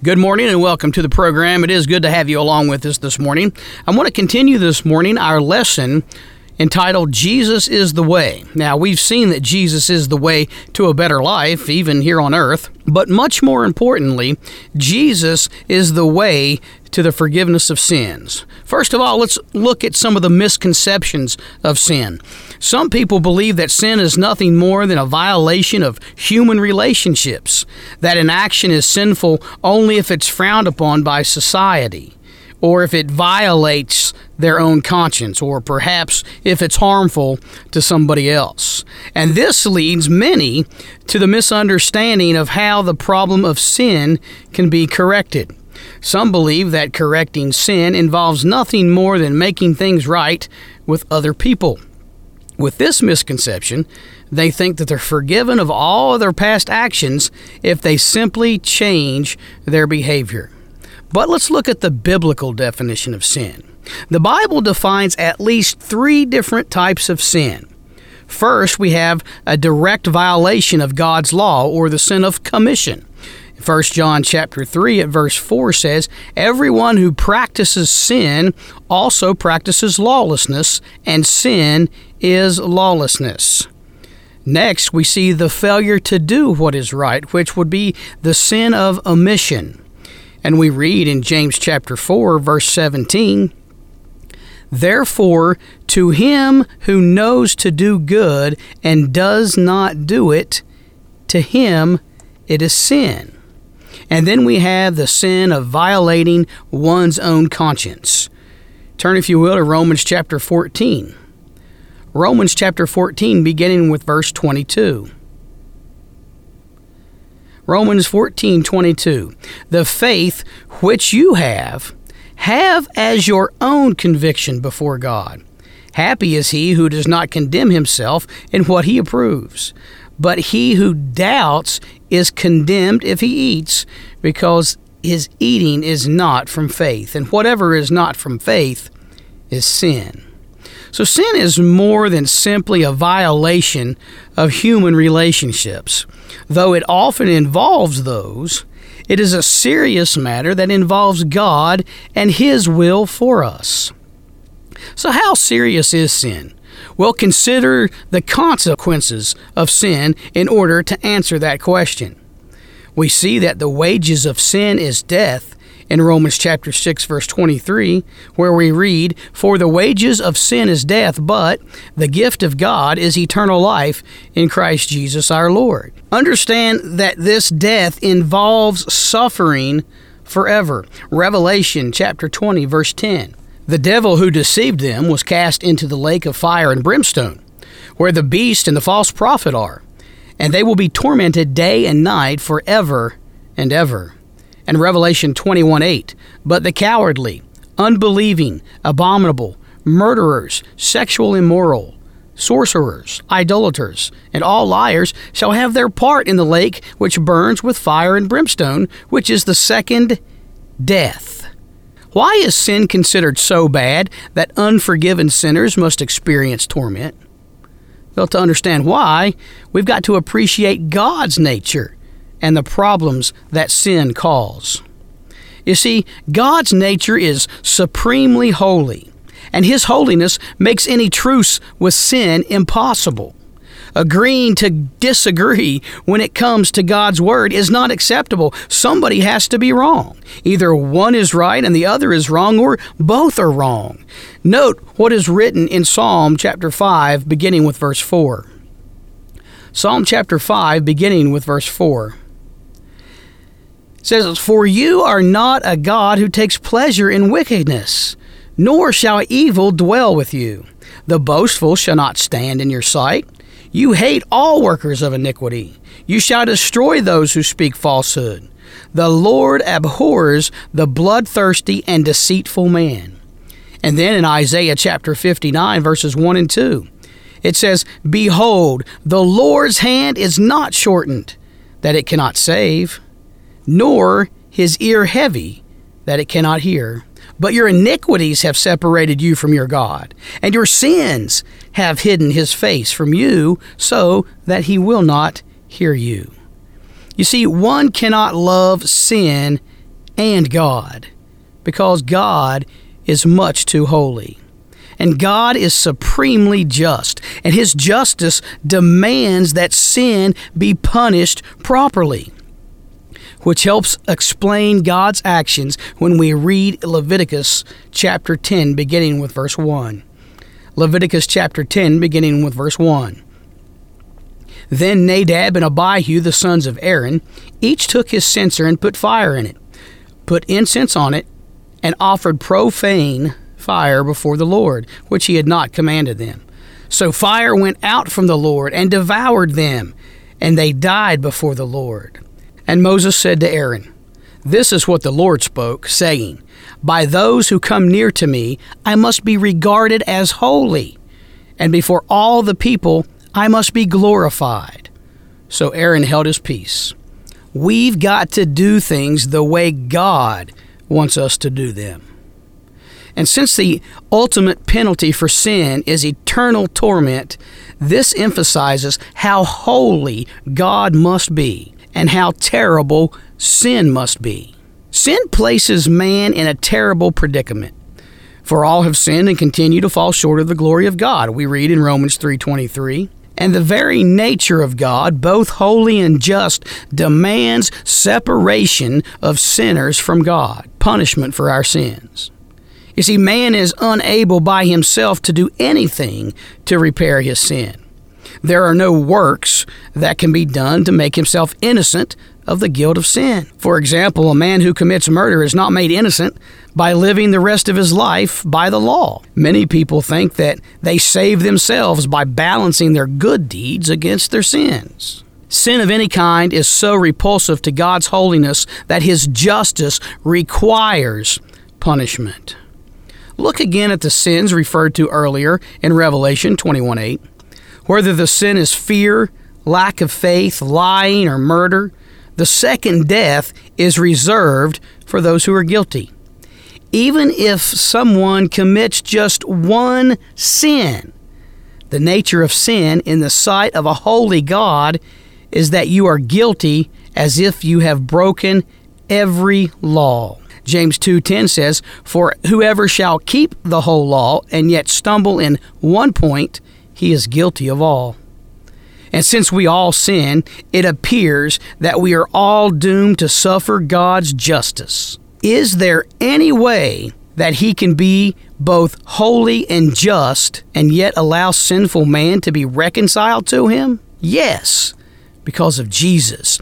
Good morning and welcome to the program. It is good to have you along with us this morning. I want to continue this morning our lesson entitled Jesus is the Way. Now, we've seen that Jesus is the way to a better life, even here on earth. But much more importantly, Jesus is the way to the forgiveness of sins. First of all, let's look at some of the misconceptions of sin. Some people believe that sin is nothing more than a violation of human relationships, that an action is sinful only if it's frowned upon by society, or if it violates their own conscience, or perhaps if it's harmful to somebody else. And this leads many to the misunderstanding of how the problem of sin can be corrected. Some believe that correcting sin involves nothing more than making things right with other people. With this misconception, they think that they're forgiven of all of their past actions if they simply change their behavior. But let's look at the biblical definition of sin. The Bible defines at least 3 different types of sin. First, we have a direct violation of God's law, or the sin of commission. 1 John chapter 3 at verse 4 says, "Everyone who practices sin also practices lawlessness, and sin is lawlessness." Next, we see the failure to do what is right, which would be the sin of omission. And we read in James chapter 4, verse 17, "Therefore, to him who knows to do good and does not do it, to him it is sin." And then we have the sin of violating one's own conscience. Turn, if you will, to Romans chapter 14. Romans chapter 14, beginning with verse 22. Romans 14:22. "The faith which you have as your own conviction before God. Happy is he who does not condemn himself in what he approves. But he who doubts is condemned if he eats, because his eating is not from faith. And whatever is not from faith is sin." So sin is more than simply a violation of human relationships. Though it often involves those, it is a serious matter that involves God and His will for us. So how serious is sin? Well, consider the consequences of sin in order to answer that question. We see that the wages of sin is death in Romans chapter 6, verse 23, where we read, "For the wages of sin is death, but the gift of God is eternal life in Christ Jesus our Lord." Understand that this death involves suffering forever. Revelation chapter 20, verse 10. "The devil who deceived them was cast into the lake of fire and brimstone, where the beast and the false prophet are, and they will be tormented day and night forever and ever." And Revelation 21:8, "But the cowardly, unbelieving, abominable, murderers, sexual immoral, sorcerers, idolaters, and all liars shall have their part in the lake which burns with fire and brimstone, which is the second death." Why is sin considered so bad that unforgiven sinners must experience torment? Well, to understand why, we've got to appreciate God's nature and the problems that sin cause. You see, God's nature is supremely holy, and His holiness makes any truce with sin impossible. Agreeing to disagree when it comes to God's Word is not acceptable. Somebody has to be wrong. Either one is right and the other is wrong, or both are wrong. Note what is written in Psalm chapter 5, beginning with verse 4. Psalm chapter 5, beginning with verse 4. It says, "For you are not a God who takes pleasure in wickedness, nor shall evil dwell with you. The boastful shall not stand in your sight. You hate all workers of iniquity. You shall destroy those who speak falsehood. The Lord abhors the bloodthirsty and deceitful man." And then in Isaiah chapter 59, verses 1 and 2, it says, "Behold, the Lord's hand is not shortened, that it cannot save, nor his ear heavy, that it cannot hear. But your iniquities have separated you from your God, and your sins have hidden His face from you, so that He will not hear you." You see, one cannot love sin and God, because God is much too holy. And God is supremely just, and His justice demands that sin be punished properly, which helps explain God's actions when we read Leviticus chapter 10, beginning with verse 1. Leviticus chapter 10, beginning with verse 1. Then Nadab and Abihu, the sons of Aaron, each took his censer and put fire in it, put incense on it, and offered profane fire before the Lord, which he had not commanded them. So fire went out from the Lord and devoured them, and they died before the Lord. And Moses said to Aaron, "This is what the Lord spoke, saying, By those who come near to me, I must be regarded as holy, and before all the people I must be glorified." So Aaron held his peace. We've got to do things the way God wants us to do them. And since the ultimate penalty for sin is eternal torment, this emphasizes how holy God must be and how terrible sin must be. Sin places man in a terrible predicament. For all have sinned and continue to fall short of the glory of God, we read in Romans 3:23. And the very nature of God, both holy and just, demands separation of sinners from God, punishment for our sins. You see, man is unable by himself to do anything to repair his sin. There are no works that can be done to make himself innocent of the guilt of sin. For example, a man who commits murder is not made innocent by living the rest of his life by the law. Many people think that they save themselves by balancing their good deeds against their sins. Sin of any kind is so repulsive to God's holiness that His justice requires punishment. Look again at the sins referred to earlier in Revelation 21:8. Whether the sin is fear, lack of faith, lying, or murder, the second death is reserved for those who are guilty. Even if someone commits just one sin, the nature of sin in the sight of a holy God is that you are guilty as if you have broken every law. James 2:10 says, "For whoever shall keep the whole law and yet stumble in one point, he is guilty of all." And since we all sin, it appears that we are all doomed to suffer God's justice. Is there any way that He can be both holy and just and yet allow sinful man to be reconciled to Him? Yes, because of Jesus.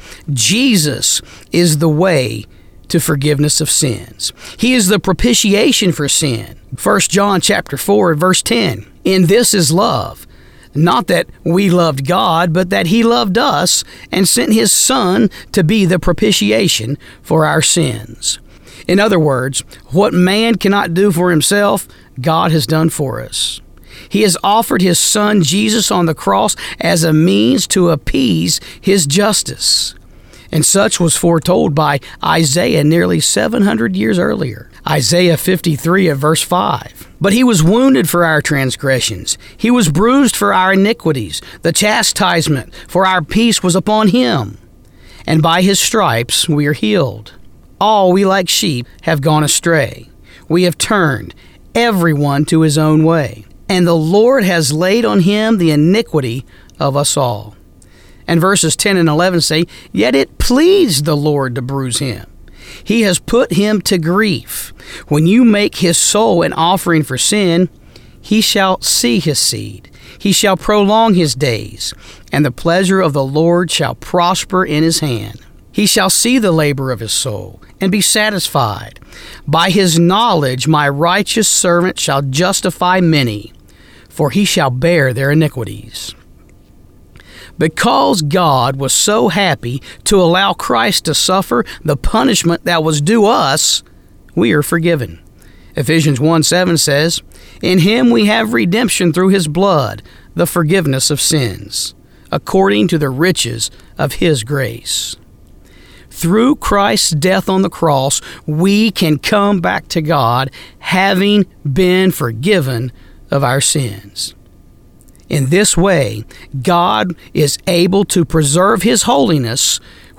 Jesus is the way to forgiveness of sins. He is the propitiation for sin. 1 John chapter 4, verse 10. In this is love, not that we loved God, but that He loved us and sent His Son to be the propitiation for our sins. In other words, what man cannot do for himself, God has done for us. He has offered His Son Jesus on the cross as a means to appease His justice. And such was foretold by Isaiah nearly 700 years earlier. Isaiah 53 at verse 5. But He was wounded for our transgressions. He was bruised for our iniquities. The chastisement for our peace was upon Him. And by His stripes we are healed. All we like sheep have gone astray. We have turned everyone to his own way. And the Lord has laid on Him the iniquity of us all. And verses 10 and 11 say, Yet it pleased the Lord to bruise Him. He has put Him to grief. When you make His soul an offering for sin, He shall see His seed. He shall prolong His days, and the pleasure of the Lord shall prosper in His hand. He shall see the labor of His soul, and be satisfied. By His knowledge my righteous servant shall justify many, for he shall bear their iniquities. Because God was so happy to allow Christ to suffer the punishment that was due us, we are forgiven. Ephesians 1:7 says, In Him we have redemption through His blood, the forgiveness of sins, according to the riches of His grace. Through Christ's death on the cross, we can come back to God having been forgiven of our sins. In this way, God is able to preserve His holiness,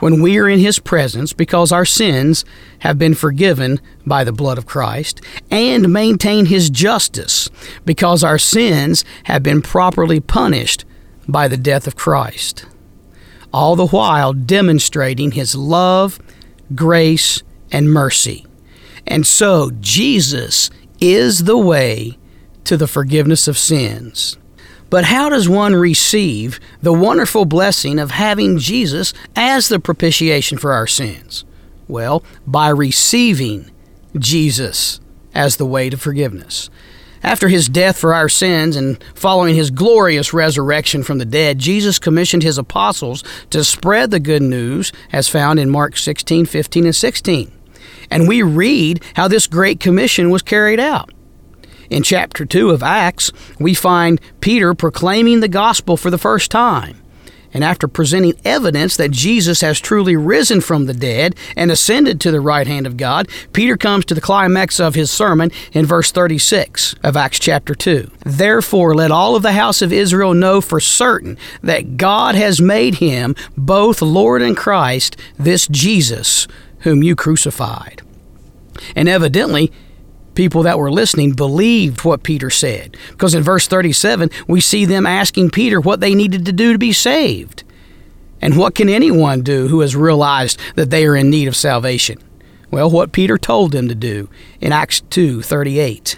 when we are in His presence because our sins have been forgiven by the blood of Christ, and maintain His justice because our sins have been properly punished by the death of Christ, all the while demonstrating His love, grace, and mercy. And so Jesus is the way to the forgiveness of sins. But how does one receive the wonderful blessing of having Jesus as the propitiation for our sins? Well, by receiving Jesus as the way to forgiveness. After His death for our sins and following His glorious resurrection from the dead, Jesus commissioned His apostles to spread the good news as found in Mark 16, 15, and 16. And we read how this great commission was carried out. In chapter 2 of Acts, we find Peter proclaiming the gospel for the first time. And after presenting evidence that Jesus has truly risen from the dead and ascended to the right hand of God, Peter comes to the climax of his sermon in verse 36 of Acts chapter 2. Therefore, let all of the house of Israel know for certain that God has made Him both Lord and Christ, this Jesus whom you crucified. And evidently, people that were listening believed what Peter said, because in verse 37 we see them asking Peter what they needed to do to be saved. And what can anyone do who has realized that they are in need of salvation? Well, what Peter told them to do in Acts 2:38.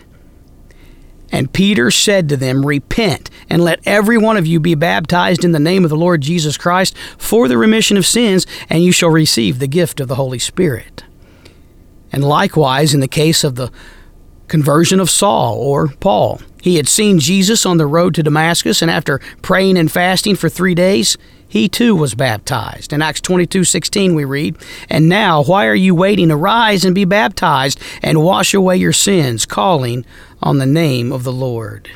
And Peter said to them, repent, and let every one of you be baptized in the name of the Lord Jesus Christ for the remission of sins, and you shall receive the gift of the Holy Spirit. And likewise, in the case of the conversion of Saul or Paul, he had seen Jesus on the road to Damascus, and after praying and fasting for 3 days, he too was baptized. In Acts 22:16 we read, and now why are you waiting? Arise and be baptized and wash away your sins, calling on the name of the Lord.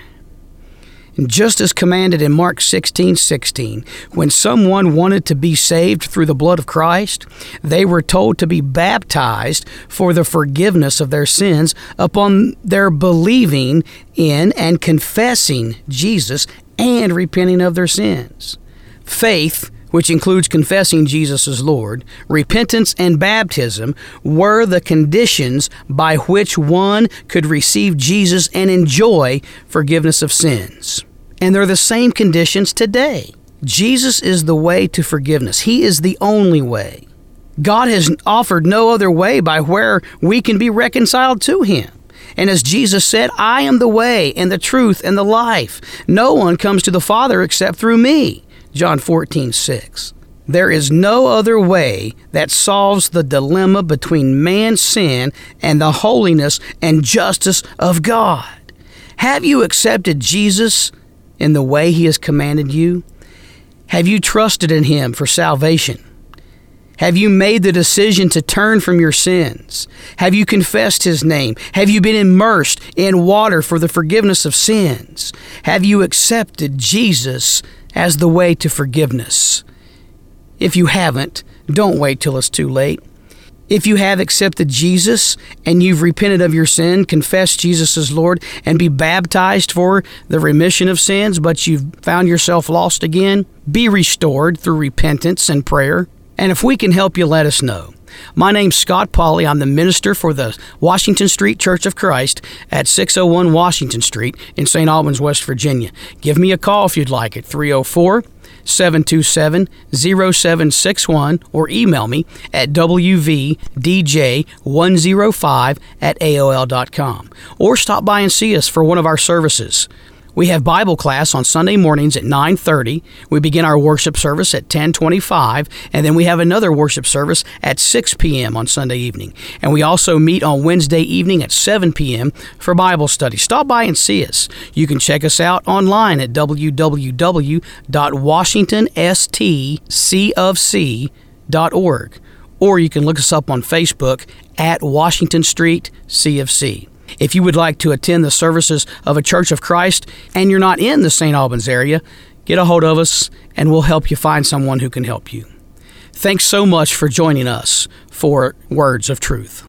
And just as commanded in Mark 16:16, when someone wanted to be saved through the blood of Christ, they were told to be baptized for the forgiveness of their sins upon their believing in and confessing Jesus and repenting of their sins. Faith, which includes confessing Jesus as Lord, repentance, and baptism, were the conditions by which one could receive Jesus and enjoy forgiveness of sins. And they're the same conditions today. Jesus is the way to forgiveness. He is the only way. God has offered no other way by where we can be reconciled to Him. And as Jesus said, I am the way and the truth and the life. No one comes to the Father except through me. John 14:6. There is no other way that solves the dilemma between man's sin and the holiness and justice of God. Have you accepted Jesus in the way He has commanded you? Have you trusted in Him for salvation? Have you made the decision to turn from your sins? Have you confessed His name? Have you been immersed in water for the forgiveness of sins? Have you accepted Jesus as the way to forgiveness? If you haven't, don't wait till it's too late. If you have accepted Jesus and you've repented of your sin, confessed Jesus as Lord, and be baptized for the remission of sins, but you've found yourself lost again, be restored through repentance and prayer. And if we can help you, let us know. My name's Scott Pauley. I'm the minister for the Washington Street Church of Christ at 601 Washington Street in St. Albans, West Virginia. Give me a call if you'd like at 304-727-0761 or email me at wvdj105@aol.com, or stop by and see us for one of our services. We have Bible class on Sunday mornings at 9:30. We begin our worship service at 10:25, and then we have another worship service at 6 p.m. on Sunday evening. And we also meet on Wednesday evening at 7 p.m. for Bible study. Stop by and see us. You can check us out online at www.washingtonstcofc.org, or you can look us up on Facebook at Washington Street CFC. If you would like to attend the services of a Church of Christ and you're not in the St. Albans area, get a hold of us and we'll help you find someone who can help you. Thanks so much for joining us for Words of Truth.